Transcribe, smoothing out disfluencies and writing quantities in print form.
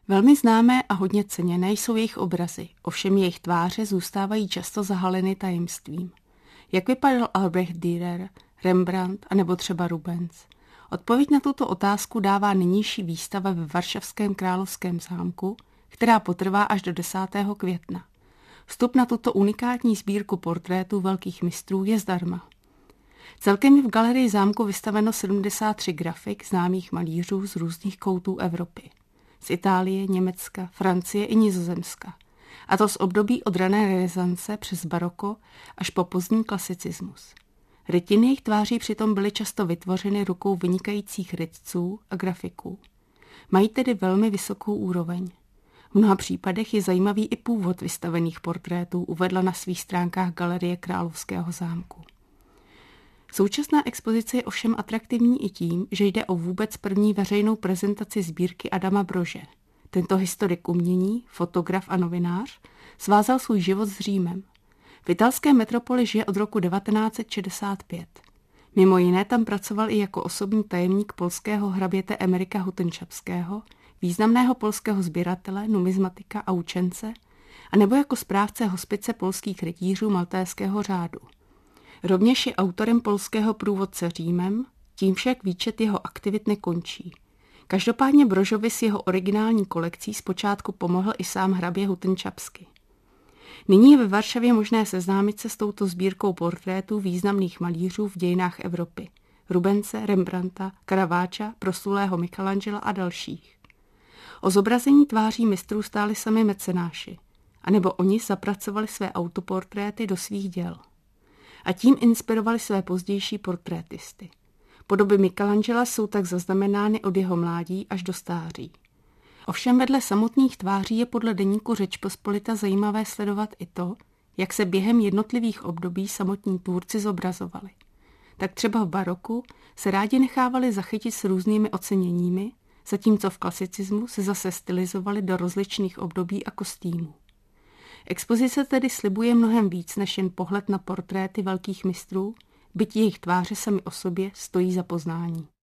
Velmi známé a hodně ceněné jsou jejich obrazy, ovšem jejich tváře zůstávají často zahaleny tajemstvím. Jak vypadal Albrecht Dürer, Rembrandt a nebo třeba Rubens? Odpověď na tuto otázku dává nynější výstava ve Varšavském královském zámku, která potrvá až do 10. května. Vstup na tuto unikátní sbírku portrétů velkých mistrů je zdarma. Celkem je v galerii zámku vystaveno 73 grafik známých malířů z různých koutů Evropy. Z Itálie, Německa, Francie i Nizozemska. A to z období od rané renesance přes baroko až po pozdní klasicismus. Rytiny jejich tváří přitom byly často vytvořeny rukou vynikajících rytců a grafiků. Mají tedy velmi vysokou úroveň. V mnoha případech je zajímavý i původ vystavených portrétů, uvedla na svých stránkách Galerie Královského zámku. Současná expozice je ovšem atraktivní i tím, že jde o vůbec první veřejnou prezentaci sbírky Adama Brože. Tento historik umění, fotograf a novinář svázal svůj život s Římem. V italské metropoli žije od roku 1965. Mimo jiné tam pracoval i jako osobní tajemník polského hraběte Emeryka Hutenčapského, významného polského sběratele, numizmatika a učence, anebo jako správce hospice polských rytířů maltéského řádu. Rovněž je autorem polského průvodce Římem, tím však výčet jeho aktivit nekončí. Každopádně Brožovi s jeho originální kolekcí zpočátku pomohl i sám hrabě Hutenčapsky. Nyní je ve Varšavě možné seznámit se s touto sbírkou portrétů významných malířů v dějinách Evropy. Rubense, Rembrandta, Caravaggia, proslulého Michelangela a dalších. O zobrazení tváří mistrů stáli sami mecenáši, anebo oni zapracovali své autoportréty do svých děl. A tím inspirovali své pozdější portrétisty. Podoby Michelangela jsou tak zaznamenány od jeho mládí až do stáří. Ovšem vedle samotných tváří je podle deníku Řečpospolita zajímavé sledovat i to, jak se během jednotlivých období samotní tvůrci zobrazovali. Tak třeba v baroku se rádi nechávali zachytit s různými oceněními, zatímco v klasicismu se zase stylizovali do rozličných období a kostýmů. Expozice tedy slibuje mnohem víc než jen pohled na portréty velkých mistrů, byť jejich tváře sami o sobě stojí za poznání.